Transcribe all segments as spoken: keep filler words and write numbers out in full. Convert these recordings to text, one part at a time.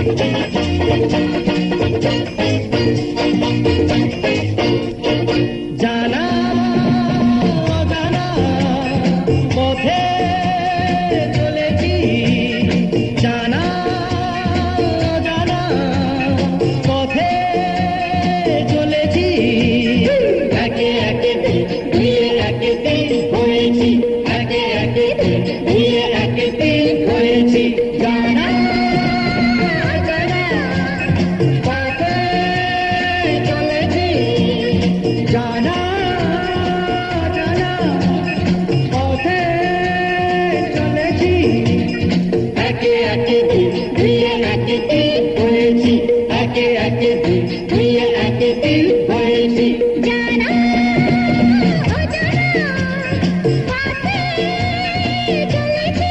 জানা অজানা পথে চলেছি, জানা অজানা পথে চলেছি, একে একে ধীরে একে দিন হয়েছি, একে একে ধীরে একে দিন হয়েছি। জানা অজানা পথে চলেছি, জানা অজানা পথে চলেছি, একে একে ধীরে একে দিন হয়েছি, একে একে ধীরে একে দিন হয়েছি। জানা অজানা পথে চলেছি।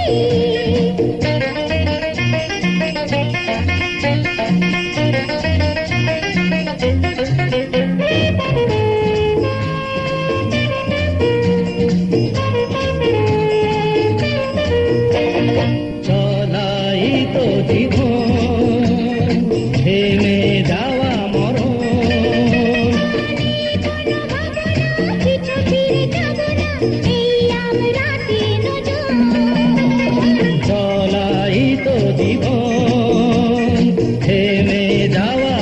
চলাই তো জীবন, থেমে যাওয়া মরণ, চলাই তো জীবন, থেমে যাওয়া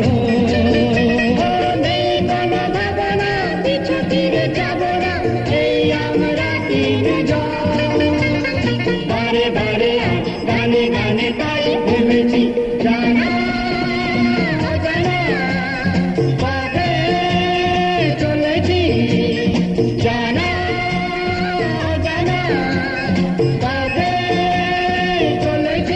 মরণ, নেই কোনো ভাবনা পিছু ফিরে যাব না, এই আমরা তিনজন। বারে বারে গানে গানে তাই ভেবেছি, জানা অজানা পথে চলেছি, জানা অজানা পথে চলেছি।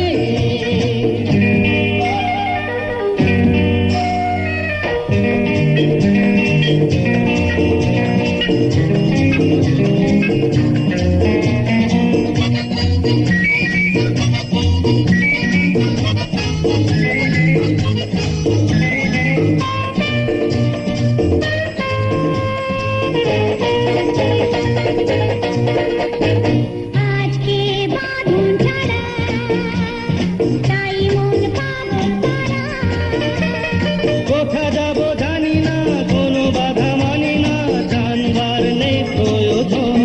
আজকে বাঁধন ছাড়া তাই মন পাগল পারা, কোথা যাব জানি না, কোনো বাধা মানি না, জানবার নেই প্রয়োজন।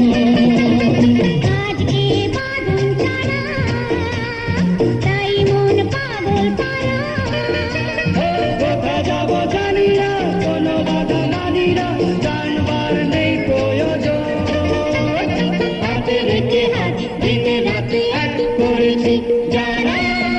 আজকে বাঁধন ছাড়া তাই মন পাগল পারা, কোথা যাব জানি না, কোনো বাধা মানি না, জানবার নেই প্রয়োজন। হাতে রেখে হাত দিনে রাতে এক করেছি, জানা